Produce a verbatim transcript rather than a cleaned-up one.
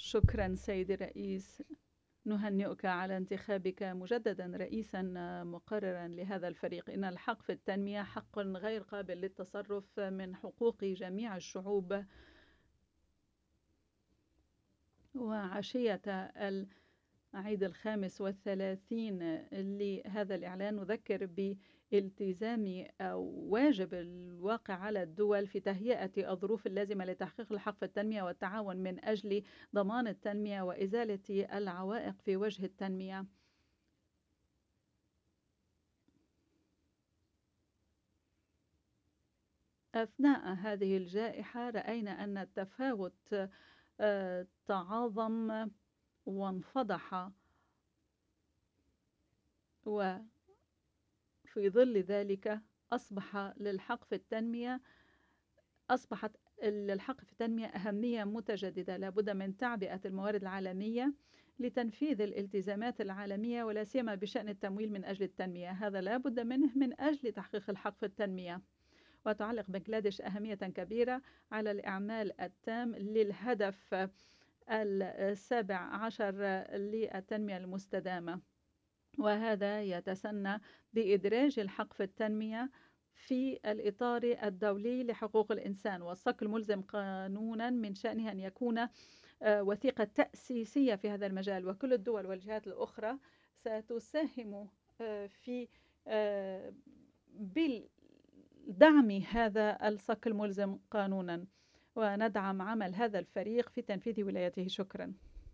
شكرا سيدي الرئيس. نهنئك على انتخابك مجددا رئيسا مقررا لهذا الفريق. إن الحق في التنمية حق غير قابل للتصرف، من حقوق جميع الشعوب. وعشية العيد الخامس والثلاثين لهذا الإعلان نذكر بالتزام أو واجب الواقع على الدول في تهيئة الظروف اللازمة لتحقيق الحق في التنمية والتعاون من أجل ضمان التنمية وإزالة العوائق في وجه التنمية. أثناء هذه الجائحة رأينا أن التفاوت تعاظم وانفضح، وفي ظل ذلك أصبح للحق في التنمية أصبحت للحق في التنمية أهمية متجددة. لابد من تعبئة الموارد العالمية لتنفيذ الالتزامات العالمية، ولا سيما بشأن التمويل من أجل التنمية. هذا لابد منه من أجل تحقيق الحق في التنمية. وتعلق بنغلاديش أهمية كبيرة على الإعمال التام للهدف السابع عشر للتنمية المستدامة، وهذا يتسنى بإدراج الحق في التنمية في الإطار الدولي لحقوق الإنسان، والصك الملزم قانونا من شأنه أن يكون وثيقة تأسيسية في هذا المجال. وكل الدول والجهات الأخرى ستساهم في بدعم هذا الصك الملزم قانونا، وندعم عمل هذا الفريق في تنفيذ ولايته. شكرا.